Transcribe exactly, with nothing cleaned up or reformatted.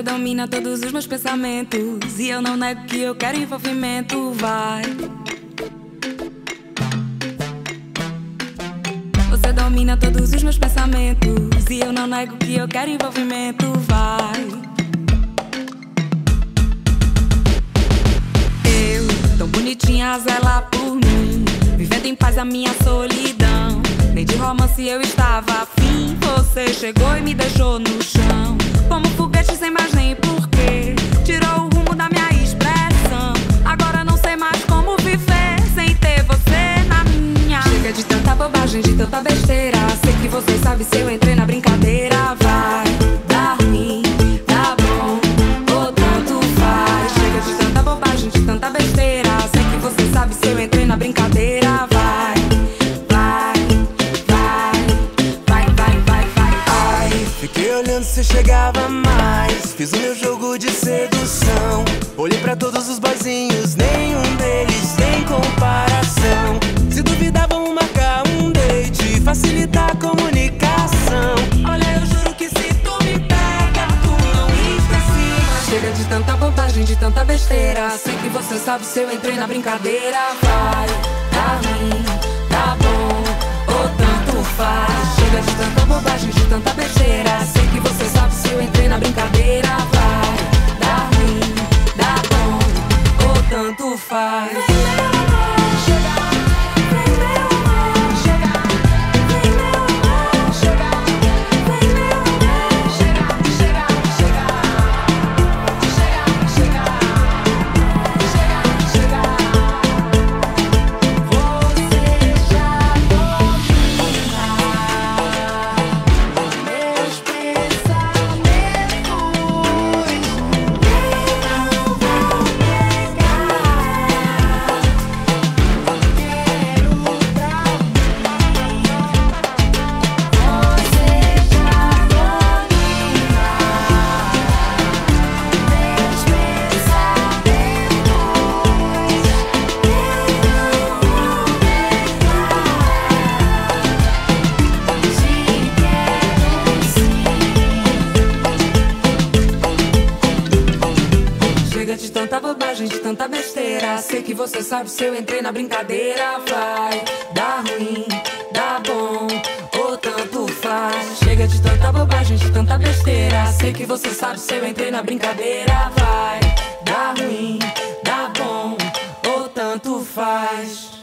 Você domina todos os meus pensamentos e eu não nego que eu quero envolvimento. Vai. Você domina todos os meus pensamentos e eu não nego que eu quero envolvimento. Vai. Eu, tão bonitinha, zela por mim, vivendo em paz a minha solidão. Nem de romance eu estava afim. Você chegou e me deixou no chão, como foguete sem mais nem porquê. Tirou o rumo da minha expressão. Agora não sei mais como viver sem ter você na minha. Chega de tanta bobagem, de tanta besteira. Sei que você sabe se eu entrei na brincadeira. Vai dar ruim, tá bom, ou tanto faz. Chega de tanta bobagem, de tanta besteira. Sei que você sabe se eu entrei na brincadeira. Vai. Fiquei olhando se chegava mais, fiz o meu jogo de sedução. Olhei pra todos os boyzinhos, nenhum deles tem comparação. Se duvidar vamos marcar um date, facilitar a comunicação. Olha, eu juro que se tu me pega, tu não esquece. Chega de tanta bobagem, de tanta besteira. Sei que você sabe se eu entrei na brincadeira. Vai, tá ruim, tá bom, ou tanto faz. Chega de tanta bobagem, de tanta besteira. Sei que você sabe se eu entrei na brincadeira. Vai, dá ruim, dá bom, ou tanto faz. De tanta bobagem, de tanta besteira. Sei que você sabe se eu entrei na brincadeira. Vai, dá ruim, dá bom, ou tanto faz. Chega de tanta bobagem, de tanta besteira. Sei que você sabe se eu entrei na brincadeira. Vai, dá ruim, dá bom, ou tanto faz.